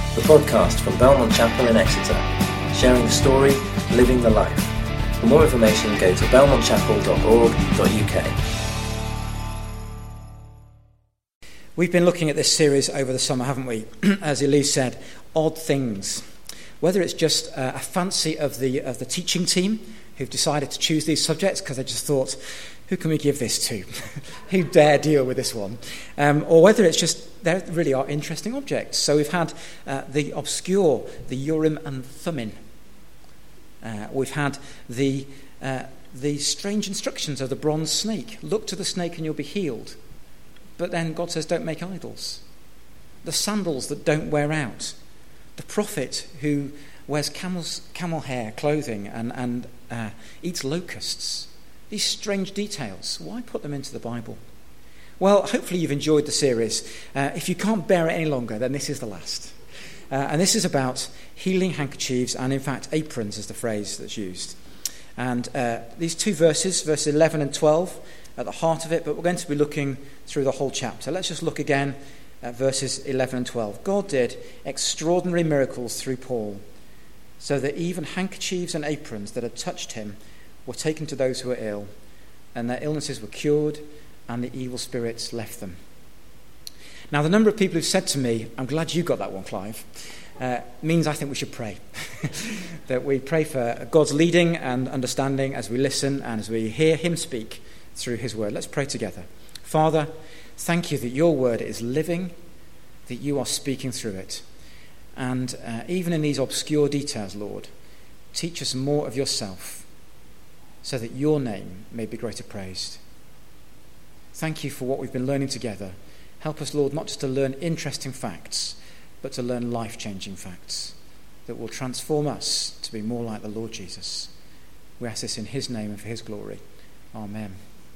the podcast from Belmont Chapel in Exeter, sharing the story, living the life. For more information, go to belmontchapel.org.uk. We've been looking at this series over the summer, haven't we? As Elise said, odd things. Whether it's just a fancy of the teaching team who've decided to choose these subjects because they just thought, who can we give this to? Who dare deal with this one? Or whether it's just, there really are interesting objects. So we've had the obscure, the Urim and Thummim. We've had the strange instructions of the bronze snake. Look to the snake and you'll be healed. But then God says, don't make idols. The sandals that don't wear out. The prophet who wears camel hair clothing and eats locusts. These strange details. Why put them into the Bible? Well, hopefully you've enjoyed the series. If you can't bear it any longer, then this is the last. And this is about healing handkerchiefs and, in fact, aprons is the phrase that's used. And these two verses, verses 11 and 12, at the heart of it, but we're going to be looking through the whole chapter. Let's just look again at verses 11 and 12. God did extraordinary miracles through Paul, so that even handkerchiefs and aprons that had touched him were taken to those who were ill, and their illnesses were cured, and the evil spirits left them. Now, the number of people who've said to me, I'm glad you got that one, Clive, means I think we should pray. That we pray for God's leading and understanding as we listen and as we hear him speak through his word. Let's pray together. Father, thank you that your word is living, that you are speaking through it. And even in these obscure details, Lord, teach us more of yourself so that your name may be greater praised. Thank you for what we've been learning together. Help us, Lord, not just to learn interesting facts, but to learn life-changing facts that will transform us to be more like the Lord Jesus. We ask this in his name and for his glory. Amen.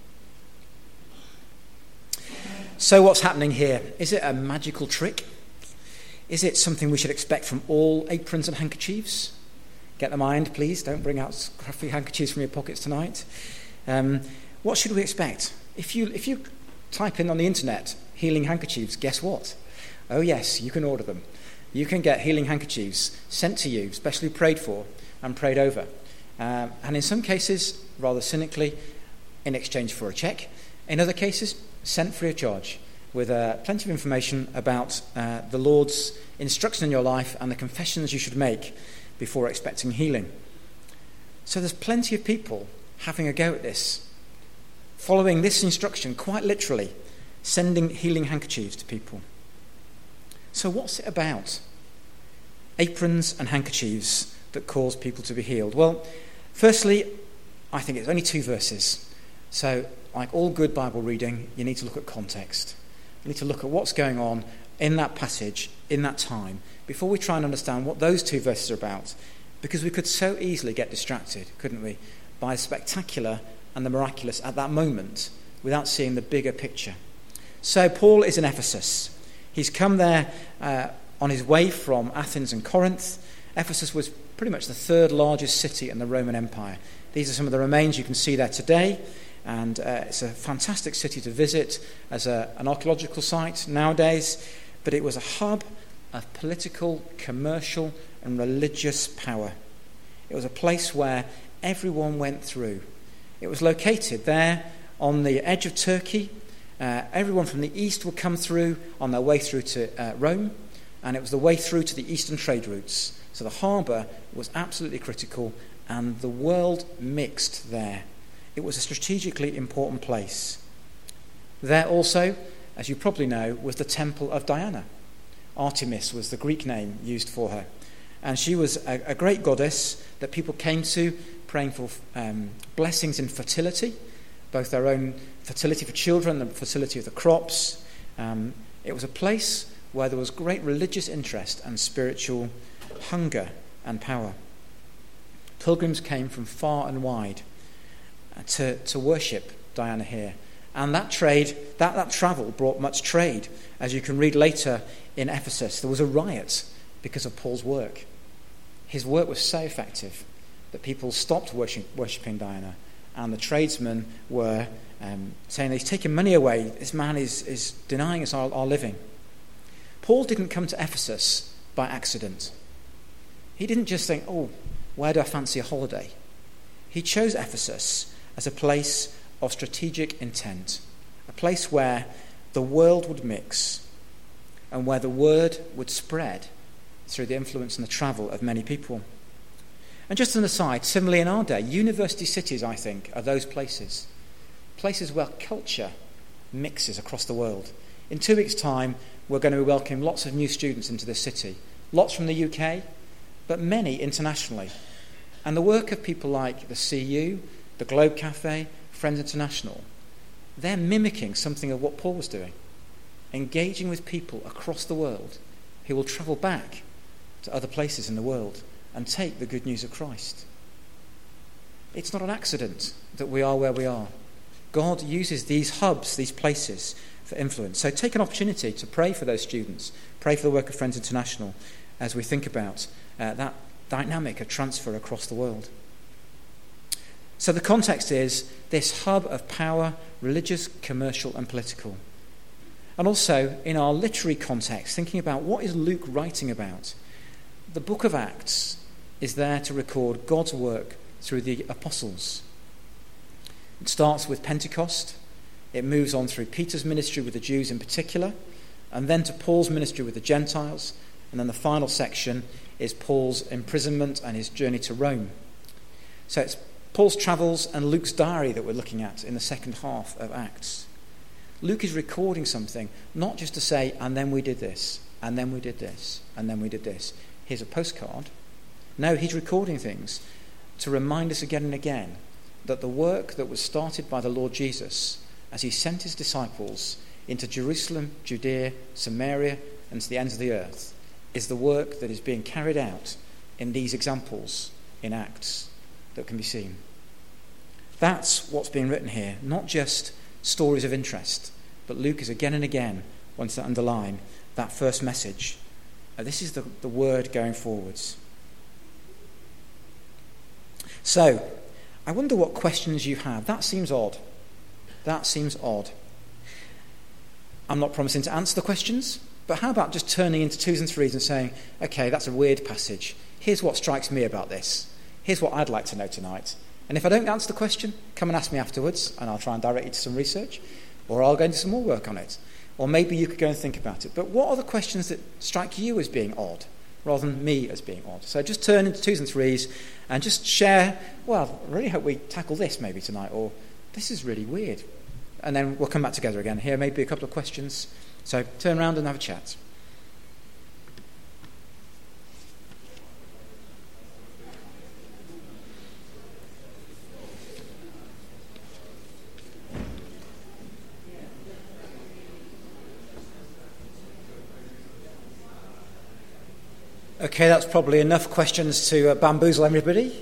So what's happening here? Is it a magical trick? Is it something we should expect from all aprons and handkerchiefs? Get the mind, please. Don't bring out scruffy handkerchiefs from your pockets tonight. What should we expect? If you type in on the internet, healing handkerchiefs, guess what? Oh yes, you can order them. You can get healing handkerchiefs sent to you, specially prayed for and prayed over. And in some cases, rather cynically, in exchange for a cheque. In other cases, sent free of charge with plenty of information about the Lord's instruction in your life and the confessions you should make before expecting healing. So there's plenty of people having a go at this, following this instruction quite literally, sending healing handkerchiefs to people. So what's it about? Aprons and handkerchiefs that cause people to be healed. Well, firstly, I think it's only 2 verses. So, like all good Bible reading, you need to look at context. You need to look at what's going on in that passage, in that time, before we try and understand what those 2 verses are about. Because we could so easily get distracted, couldn't we, by the spectacular and the miraculous at that moment without seeing the bigger picture. So Paul is in Ephesus. He's come there on his way from Athens and Corinth. Ephesus was pretty much the 3rd largest city in the Roman Empire. These are some of the remains you can see there today. And it's a fantastic city to visit as an archaeological site nowadays. But it was a hub of political, commercial and religious power. It was a place where everyone went through. It was located there on the edge of Turkey. Everyone from the east would come through on their way through to Rome. And it was the way through to the eastern trade routes. So the harbour was absolutely critical and the world mixed there. It was a strategically important place. There also, as you probably know, was the Temple of Diana. Artemis was the Greek name used for her. And she was a great goddess that people came to praying for blessings in fertility, both their own fertility for children and the fertility of the crops. It was a place where there was great religious interest and spiritual hunger and power. Pilgrims came from far and wide to worship Diana here. And that travel brought much trade. As you can read later in Ephesus, there was a riot because of Paul's work. His work was so effective that people stopped worshipping Diana, and the tradesmen were saying, he's taking money away, this man is denying us our living. Paul didn't come to Ephesus by accident. He didn't just think, oh, where do I fancy a holiday? He chose Ephesus as a place of strategic intent, a place where the world would mix and where the word would spread through the influence and the travel of many people. And just an aside, similarly in our day, university cities, I think, are those places where culture mixes across the world. In 2 weeks' time, we're going to welcome lots of new students into this city, lots from the UK, but many internationally. And the work of people like the CU, the Globe Cafe, Friends International, they're mimicking something of what Paul was doing, engaging with people across the world who will travel back to other places in the world and take the good news of Christ. It's not an accident that we are where we are. God uses these hubs, these places, for influence. So take an opportunity to pray for those students, pray for the work of Friends International as we think about that dynamic of transfer across the world. So the context is this hub of power, religious, commercial and political. And also in our literary context, thinking about what is Luke writing about. The book of Acts is there to record God's work through the apostles. It starts with Pentecost. It moves on through Peter's ministry with the Jews in particular, and then to Paul's ministry with the Gentiles, and then the final section is Paul's imprisonment and his journey to Rome. So it's Paul's travels and Luke's diary that we're looking at in the second half of Acts. Luke is recording something, not just to say, and then we did this, and then we did this, and then we did this. Here's a postcard. No, he's recording things to remind us again and again that the work that was started by the Lord Jesus as he sent his disciples into Jerusalem, Judea, Samaria, and to the ends of the earth is the work that is being carried out in these examples in Acts that can be seen. That's what's being written here, not just stories of interest, but Luke is again and again wants to underline that first message. This is the word going forwards. So, I wonder what questions you have. That seems odd. I'm not promising to answer the questions, but how about just turning into 2s and 3s and saying, okay, that's a weird passage. Here's what strikes me about this. Here's what I'd like to know tonight. And if I don't answer the question, come and ask me afterwards, and I'll try and direct you to some research, or I'll go into some more work on it. Or maybe you could go and think about it. But what are the questions that strike you as being odd, rather than me as being odd? So just turn into 2s and 3s and just share, well, I really hope we tackle this maybe tonight, or this is really weird. And then we'll come back together again. Here maybe a couple of questions. So turn around and have a chat. Okay, that's probably enough questions to bamboozle everybody.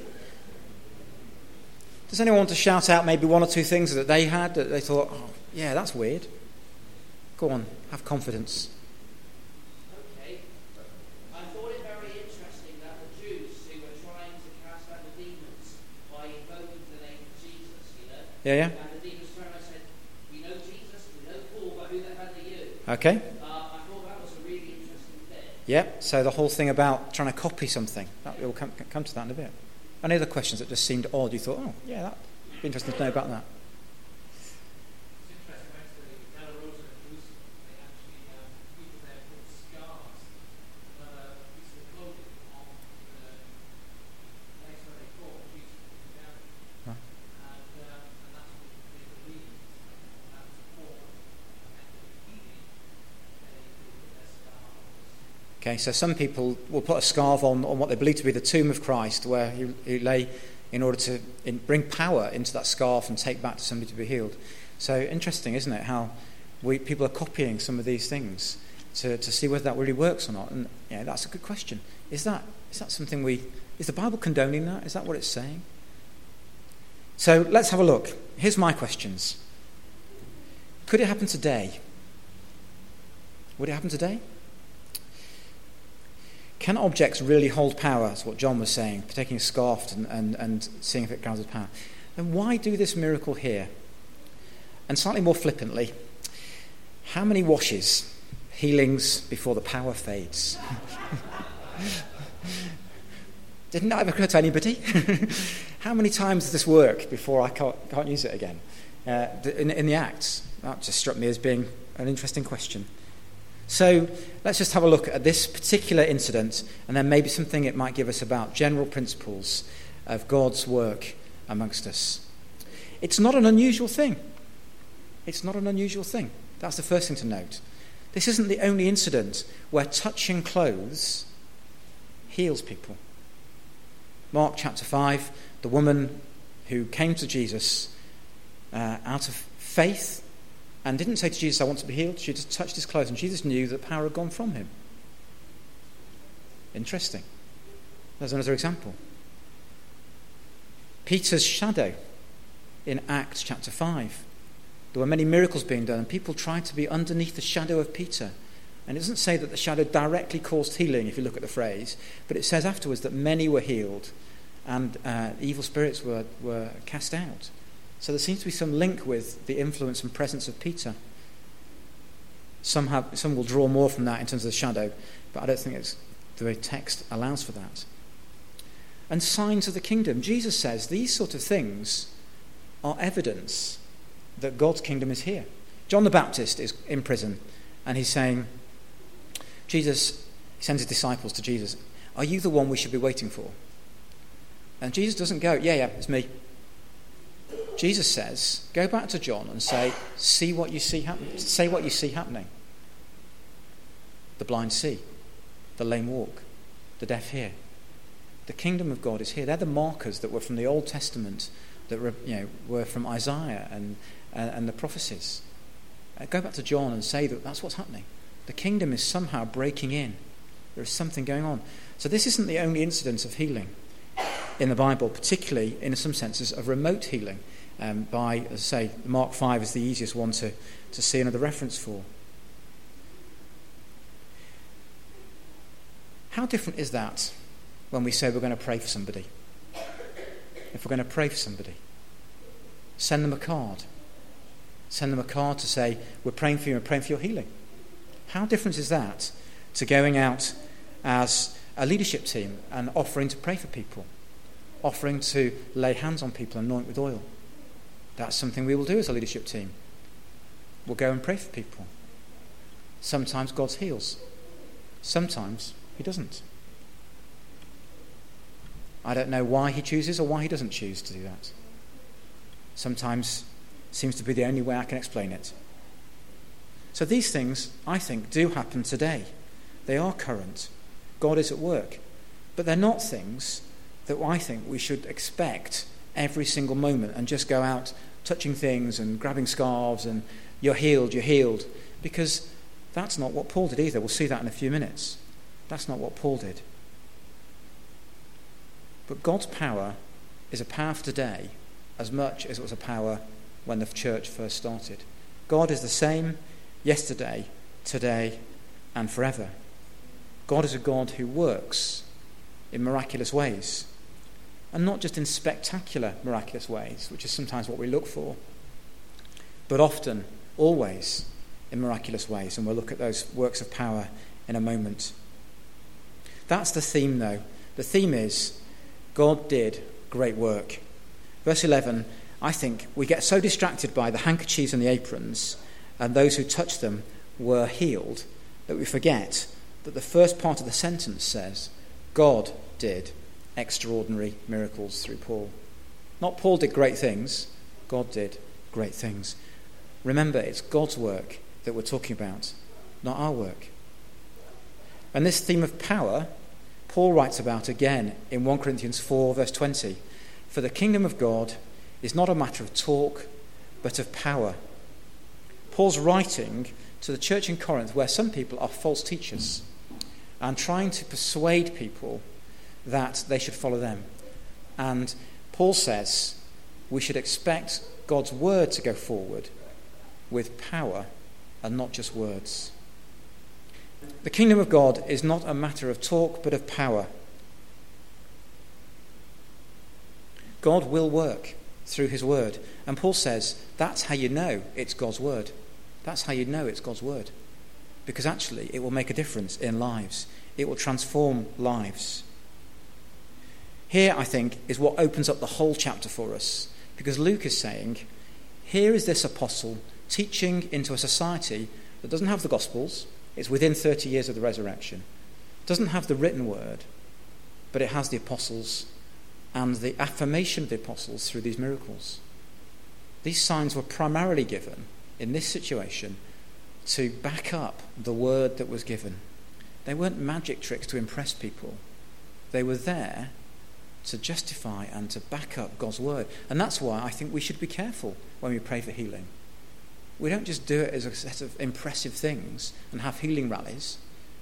Does anyone want to shout out maybe 1 or 2 things that they had that they thought, oh, yeah, that's weird? Go on, have confidence. Okay. I thought it very interesting that the Jews who were trying to cast out the demons by invoking the name of Jesus, Yeah. And the demons turned around and said, we know Jesus, we know Paul, but who the hell are you? Okay. I thought that was a really interesting bit. Yeah, so the whole thing about trying to copy something, we'll come to that in a bit. Any other questions that just seemed odd? You thought, oh, yeah, that'd be interesting to know about that. Okay, so some people will put a scarf on what they believe to be the tomb of Christ, where he lay in order to bring power into that scarf and take back to somebody to be healed. So interesting, isn't it, how people are copying some of these things to see whether that really works or not. And yeah, that's a good question. Is that something is the Bible condoning that? Is that what it's saying? So let's have a look. Here's my questions. Could it happen today? Would it happen today? Can objects really hold power? That's what John was saying, taking a scarf and seeing if it carries power. And why do this miracle here? And slightly more flippantly, how many washes, healings before the power fades? Didn't that ever occur to anybody? How many times does this work before I can't use it again? In the Acts? That just struck me as being an interesting question. So let's just have a look at this particular incident, and then maybe something it might give us about general principles of God's work amongst us. It's not an unusual thing. It's not an unusual thing. That's the first thing to note. This isn't the only incident where touching clothes heals people. Mark chapter 5, the woman who came to Jesus out of faith and didn't say to Jesus, I want to be healed. She just touched his clothes, and Jesus knew that power had gone from him. Interesting. There's another example. Peter's shadow in Acts chapter 5. There were many miracles being done, and people tried to be underneath the shadow of Peter. And it doesn't say that the shadow directly caused healing, if you look at the phrase, but it says afterwards that many were healed and evil spirits were cast out. So there seems to be some link with the influence and presence of Peter. Some will draw more from that in terms of the shadow, but I don't think the text allows for that. And signs of the kingdom. Jesus says these sort of things are evidence that God's kingdom is here. John the Baptist is in prison, and he's saying, he sends his disciples to Jesus, are you the one we should be waiting for? And Jesus doesn't go, yeah, it's me. Jesus says, go back to John and say what you see happening. The blind see, the lame walk, the deaf hear. The kingdom of God is here. They're the markers that were from the Old Testament, that were from Isaiah and the prophecies. Go back to John and say that that's what's happening. The kingdom is somehow breaking in. There is something going on. So this isn't the only incident of healing in the Bible, particularly in some senses of remote healing. By, as I say, Mark 5 is the easiest one to see another reference for. How different is that when we say we're going to pray for somebody? If we're going to pray for somebody, send them a card. Send them a card to say, we're praying for you, we're praying for your healing. How different is that to going out as a leadership team and offering to pray for people, offering to lay hands on people and anoint with oil? That's something we will do as a leadership team. We'll go and pray for people. Sometimes God heals. Sometimes he doesn't. I don't know why he chooses or why he doesn't choose to do that. Sometimes it seems to be the only way I can explain it. So these things, I think, do happen today. They are current. God is at work. But they're not things that I think we should expect every single moment and just go out touching things and grabbing scarves and you're healed, because that's not what Paul did either. We'll see that in a few minutes. That's not what Paul did. But God's power is a power for today as much as it was a power when the church first started. God is the same yesterday, today, and forever. God is a God who works in miraculous ways. And not just in spectacular, miraculous ways, which is sometimes what we look for, but often, always, in miraculous ways. And we'll look at those works of power in a moment. That's the theme, though. The theme is, God did great work. Verse 11, I think we get so distracted by the handkerchiefs and the aprons, and those who touched them were healed, that we forget that the first part of the sentence says, God did extraordinary miracles through Paul. Not Paul did great things, God did great things. Remember, it's God's work that we're talking about, not our work. And this theme of power, Paul writes about again in 1 Corinthians 4 verse 20. For the kingdom of God is not a matter of talk, but of power. Paul's writing to the church in Corinth, where some people are false teachers and trying to persuade people that they should follow them. And Paul says we should expect God's word to go forward with power and not just words. The kingdom of God is not a matter of talk but of power. God will work through his word. And Paul says that's how you know it's God's word. That's how you know it's God's word. Because actually it will make a difference in lives. It will transform lives. Here, I think, is what opens up the whole chapter for us, because Luke is saying, here is this apostle teaching into a society that doesn't have the Gospels. It's within 30 years of the resurrection. It doesn't have the written word, but it has the apostles and the affirmation of the apostles through these miracles. These signs were primarily given in this situation to back up the word that was given. They weren't magic tricks to impress people. They were there to justify and to back up God's word. And that's why I think we should be careful when we pray for healing. We don't just do it as a set of impressive things and have healing rallies.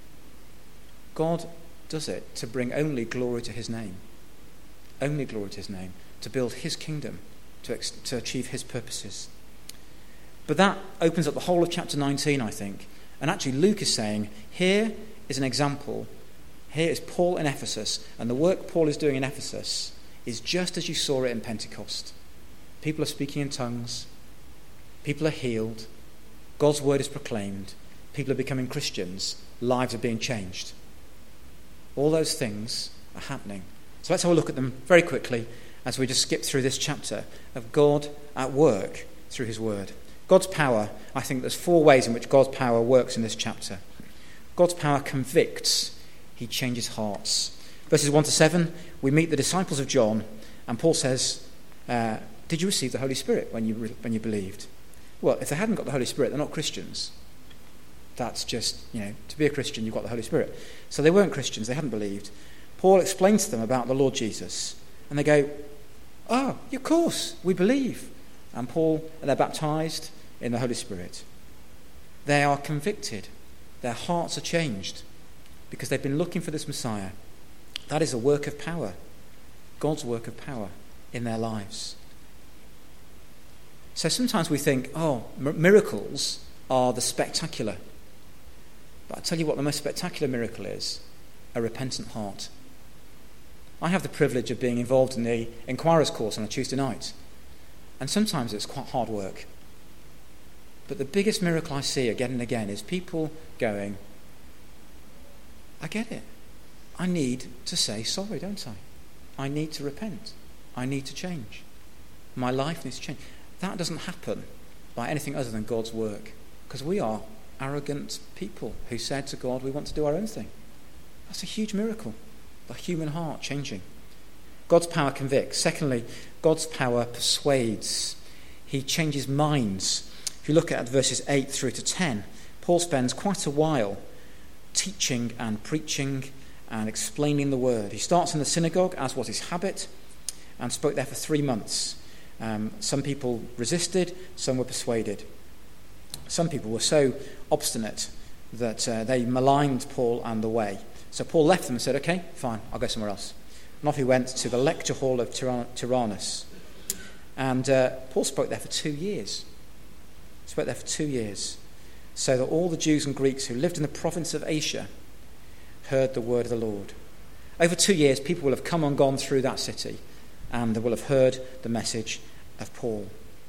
God does it to bring only glory to his name. Only glory to his name. To build his kingdom. To achieve his purposes. But that opens up the whole of chapter 19, I think. And actually Luke is saying, here is an example. Here is Paul in Ephesus, and the work Paul is doing in Ephesus is just as you saw it in Pentecost. People are speaking in tongues. People are healed. God's word is proclaimed. People are becoming Christians. Lives are being changed. All those things are happening. So let's have a look at them very quickly as we just skip through this chapter of God at work through his word. God's power, I think there's 4 ways in which God's power works in this chapter. God's power convicts. He changes hearts. Verses 1 to 7, we meet the disciples of John, and Paul says, did you receive the Holy Spirit when you believed? Well, if they hadn't got the Holy Spirit, they're not Christians. That's just, to be a Christian, you've got the Holy Spirit. So they weren't Christians, they hadn't believed. Paul explains to them about the Lord Jesus, and they go, oh, of course, we believe. And they're baptized in the Holy Spirit. They are convicted. Their hearts are changed because they've been looking for this Messiah. That is a work of power. God's work of power in their lives. So sometimes we think, miracles are the spectacular. But I tell you what the most spectacular miracle is, a repentant heart. I have the privilege of being involved in the Inquirer's course on a Tuesday night. And sometimes it's quite hard work. But the biggest miracle I see again and again is people going, I get it. I need to say sorry, don't I? I need to repent. I need to change. My life needs to change. That doesn't happen by anything other than God's work. Because we are arrogant people who said to God, we want to do our own thing. That's a huge miracle. The human heart changing. God's power convicts. Secondly, God's power persuades. He changes minds. If you look at verses 8 through to 10, Paul spends quite a while teaching and preaching and explaining the word. He starts in the synagogue, as was his habit, and spoke there for 3 months. Some people resisted, some were persuaded. Some people were so obstinate that they maligned Paul and the way. So Paul left them and said, okay, fine, I'll go somewhere else. And off he went to the lecture hall of Tyrannus. And Paul spoke there for 2 years. Spoke there for 2 years. So that all the Jews and Greeks who lived in the province of Asia heard the word of the Lord. Over 2 years, people will have come and gone through that city, and they will have heard the message of Paul.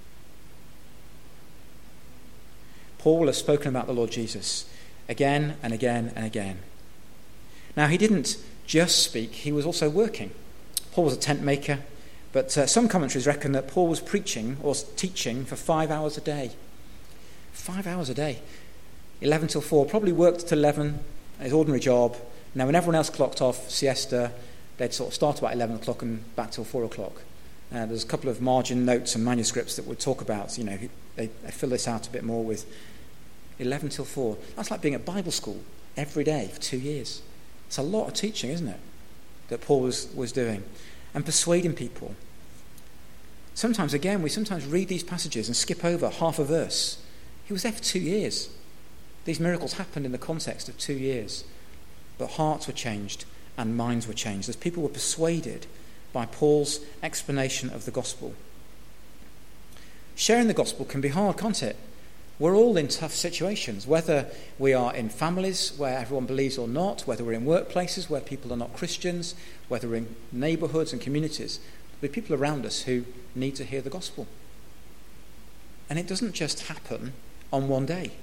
Paul will have spoken about the Lord Jesus again and again and again. Now, he didn't just speak, he was also working. Paul was a tent maker, but some commentaries reckon that Paul was preaching or teaching for 5 hours a day. 5 hours a day. 11 till 4. Probably worked till 11, his ordinary job. Now, when everyone else clocked off, siesta, they'd sort of start about 11 o'clock and back till 4 o'clock. There's a couple of margin notes and manuscripts that would talk about, they fill this out a bit more with 11 till 4. That's like being at Bible school every day for 2 years. It's a lot of teaching, isn't it, that Paul was doing. And persuading people. Sometimes, again, we sometimes read these passages and skip over half a verse. He was there for 2 years. These miracles happened in the context of 2 years. But hearts were changed and minds were changed as people were persuaded by Paul's explanation of the gospel. Sharing the gospel can be hard, can't it? We're all in tough situations, whether we are in families where everyone believes or not, whether we're in workplaces where people are not Christians, whether we're in neighbourhoods and communities. There'll be people around us who need to hear the gospel. And it doesn't just happen on one day.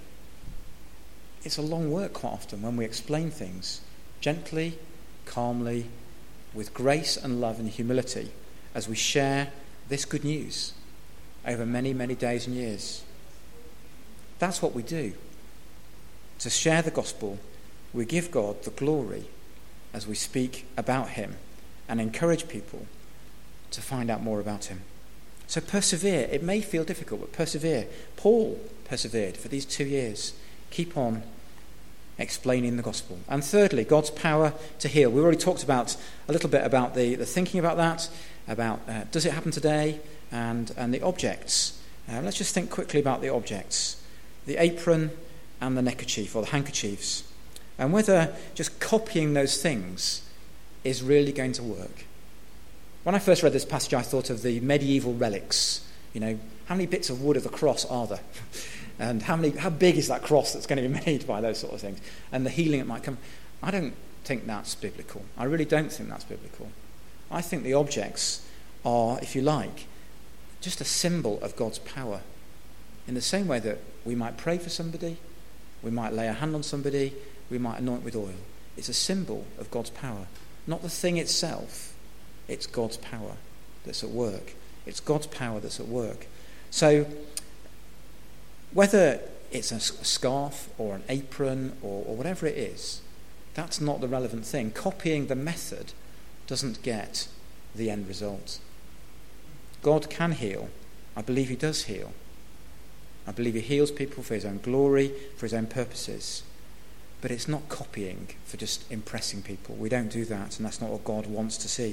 It's a long work quite often when we explain things gently, calmly, with grace and love and humility as we share this good news over many, many days and years. That's what we do. To share the gospel, we give God the glory as we speak about him and encourage people to find out more about him. So persevere. It may feel difficult, but persevere. Paul persevered for these 2 years. Keep on explaining the gospel. And thirdly, God's power to heal. We've already talked about a little bit about the thinking about that, about does it happen today, and the objects. Let's just think quickly about the objects. The apron and the neckerchief, or the handkerchiefs. And whether just copying those things is really going to work. When I first read this passage, I thought of the medieval relics. You know, how many bits of wood of the cross are there? And how big is that cross that's going to be made by those sort of things? And the healing that might come. I don't think that's biblical. I really don't think that's biblical. I think the objects are, if you like, just a symbol of God's power. In the same way that we might pray for somebody, we might lay a hand on somebody, we might anoint with oil. It's a symbol of God's power. Not the thing itself. It's God's power that's at work. It's God's power that's at work. So, whether it's a scarf or an apron or whatever it is, that's not the relevant thing. Copying the method doesn't get the end result. God can heal. I believe he does heal. I believe he heals people for his own glory, for his own purposes. But it's not copying for just impressing people. We don't do that, and that's not what God wants to see.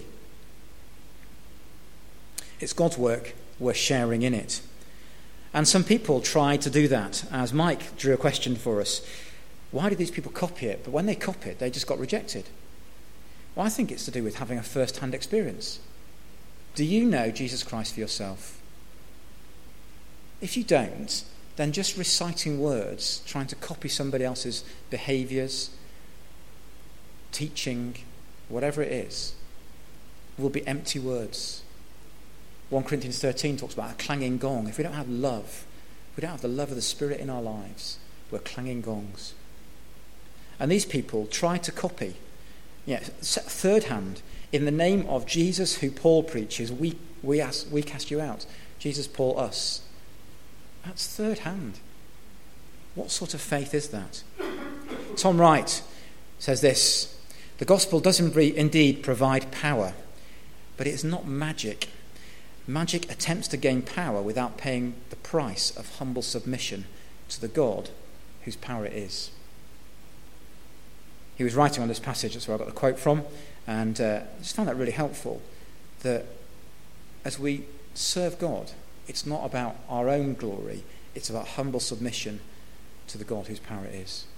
It's God's work. We're sharing in it. And some people try to do that, as Mike drew a question for us. Why did these people copy it? But when they copied, they just got rejected. Well, I think it's to do with having a first-hand experience. Do you know Jesus Christ for yourself? If you don't, then just reciting words, trying to copy somebody else's behaviours, teaching, whatever it is, will be empty words. 1 Corinthians 13 talks about a clanging gong. If we don't have love, if we don't have the love of the Spirit in our lives, we're clanging gongs. And these people try to copy. Third hand, in the name of Jesus who Paul preaches, we cast you out. Jesus, Paul, us. That's third hand. What sort of faith is that? Tom Wright says this: the gospel does indeed provide power, but it is not magic. Magic attempts to gain power without paying the price of humble submission to the God whose power it is. He was writing on this passage, that's where I got the quote from, and I just found that really helpful, that as we serve God, it's not about our own glory, it's about humble submission to the God whose power it is.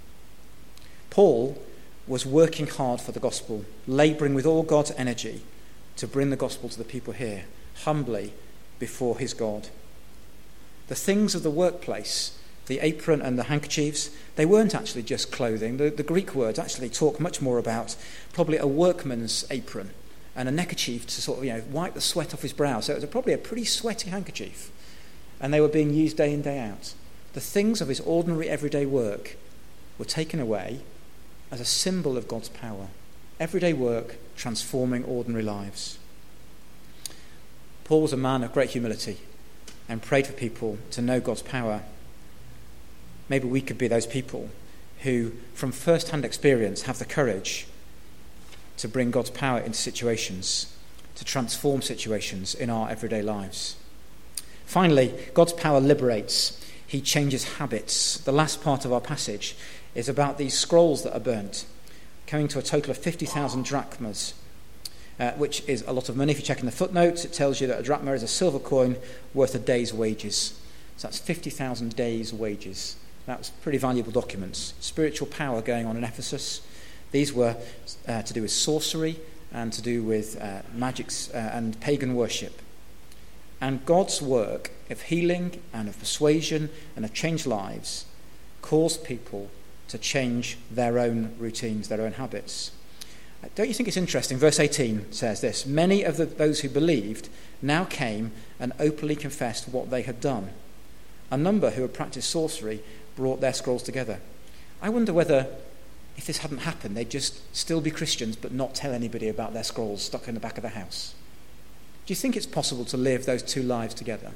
Paul was working hard for the gospel, labouring with all God's energy to bring the gospel to the people here, humbly before his God. The things of the workplace, the apron and the handkerchiefs, they weren't actually just clothing. The Greek words actually talk much more about probably a workman's apron and a neckerchief to sort of, wipe the sweat off his brow. So it was probably a pretty sweaty handkerchief. And they were being used day in, day out. The things of his ordinary everyday work were taken away as a symbol of God's power. Everyday work transforming ordinary lives. Paul was a man of great humility and prayed for people to know God's power. Maybe we could be those people who, from first-hand experience, have the courage to bring God's power into situations, to transform situations in our everyday lives. Finally, God's power liberates. He changes habits. The last part of our passage is about these scrolls that are burnt, coming to a total of 50,000 drachmas, which is a lot of money. If you check in the footnotes, it tells you that a drachma is a silver coin worth a day's wages. So that's 50,000 days' wages. That's pretty valuable documents. Spiritual power going on in Ephesus. These were to do with sorcery and to do with magics and pagan worship. And God's work of healing and of persuasion and of changed lives caused people to change their own routines, their own habits. Don't you think it's interesting? Verse 18 says this: many of those who believed now came and openly confessed what they had done. A number who had practiced sorcery brought their scrolls together. I wonder whether if this hadn't happened, they'd just still be Christians but not tell anybody about their scrolls stuck in the back of the house? Do you think it's possible to live those two lives together?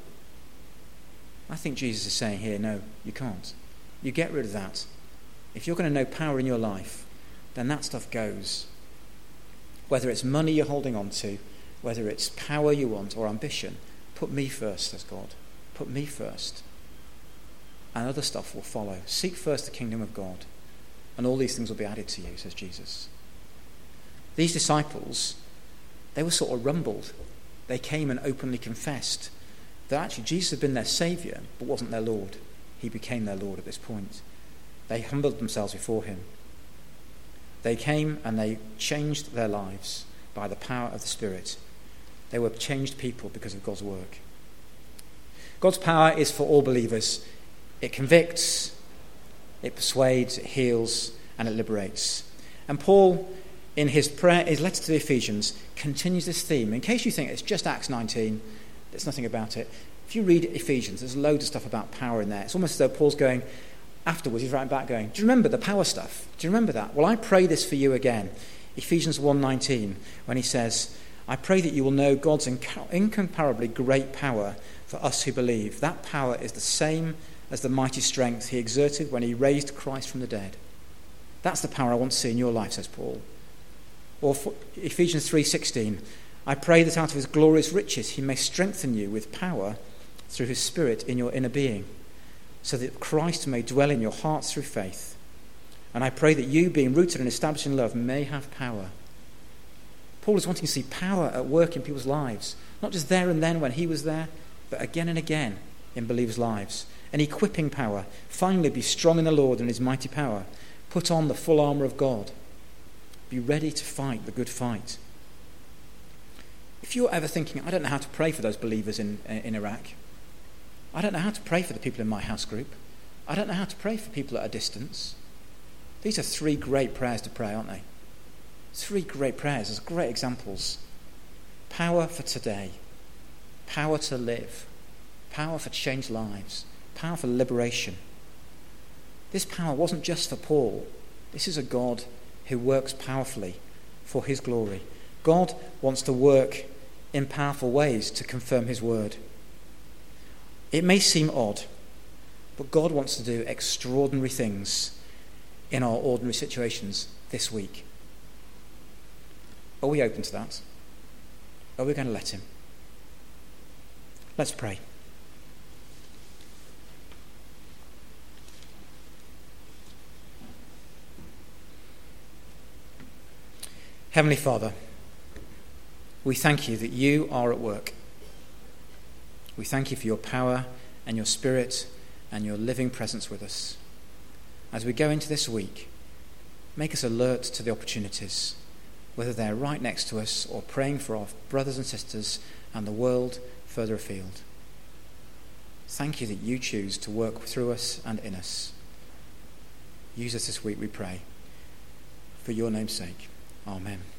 I think Jesus is saying here, no, you can't. You get rid of that. If you're going to know power in your life, then that stuff goes. Whether it's money you're holding on to, whether it's power you want or ambition, put me first, says God. Put me first. And other stuff will follow. Seek first the kingdom of God, and all these things will be added to you, says Jesus. These disciples, they were sort of rumbled. They came and openly confessed that actually Jesus had been their saviour, but wasn't their Lord. He became their Lord at this point. They humbled themselves before him. They came and they changed their lives by the power of the Spirit. They were changed people because of God's work. God's power is for all believers. It convicts, it persuades, it heals, and it liberates. And Paul, in his letter to the Ephesians, continues this theme. In case you think it's just Acts 19, there's nothing about it. If you read Ephesians, there's loads of stuff about power in there. It's almost as though Paul's going, afterwards, he's writing back going, do you remember the power stuff? Do you remember that? Well, I pray this for you again. Ephesians 1:19, when he says, I pray that you will know God's incomparably great power for us who believe. That power is the same as the mighty strength he exerted when he raised Christ from the dead. That's the power I want to see in your life, says Paul. Or Ephesians 3:16, I pray that out of his glorious riches he may strengthen you with power through his Spirit in your inner being, so that Christ may dwell in your hearts through faith. And I pray that you, being rooted and established in love, may have power. Paul is wanting to see power at work in people's lives, not just there and then when he was there, but again and again in believers' lives. An equipping power. Finally, be strong in the Lord and his mighty power. Put on the full armour of God. Be ready to fight the good fight. If you're ever thinking, I don't know how to pray for those believers in Iraq, I don't know how to pray for the people in my house group, I don't know how to pray for people at a distance, these are three great prayers to pray, aren't they? Three great prayers, as great examples. Power for today, power to live, power for changed lives, power for liberation. This power wasn't just for Paul. This is a God who works powerfully for his glory. God wants to work in powerful ways to confirm his word. It may seem odd, but God wants to do extraordinary things in our ordinary situations this week. Are we open to that? Are we going to let him? Let's pray. Heavenly Father, we thank you that you are at work. We thank you for your power and your Spirit and your living presence with us. As we go into this week, make us alert to the opportunities, whether they're right next to us or praying for our brothers and sisters and the world further afield. Thank you that you choose to work through us and in us. Use us this week, we pray. For your name's sake. Amen.